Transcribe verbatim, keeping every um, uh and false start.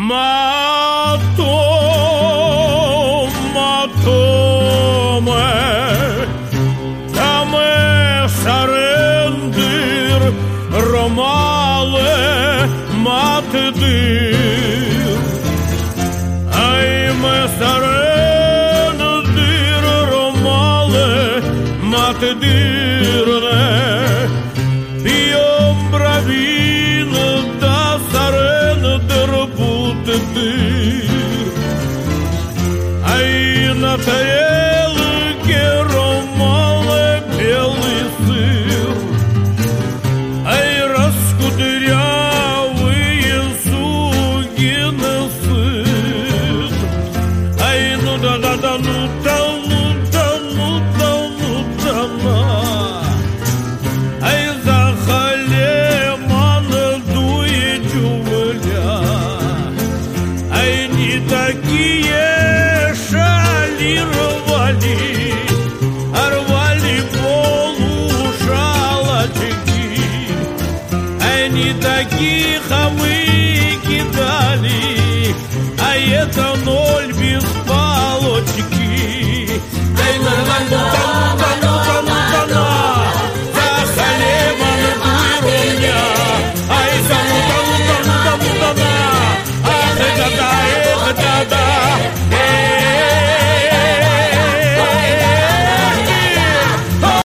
Матом, матоме, таме сарендир, ромале, матедир. Ай, ме сарендир, ромале, матедирне, пиом бравин, да сарендир бутедир. Ай, на тарелке ромале, белый сыр. Ай, раскудрявые сугины сын. Ай, ну да-да-да, ну да, ну да, ну да, ну да, на. Ай, за халеман дует чувля. Ай, не такие шали рвали, а рвали полушалочки. Ай, не такие хамы кидали, а это ноль без палочки. Ай, на-на-на-на-на-на.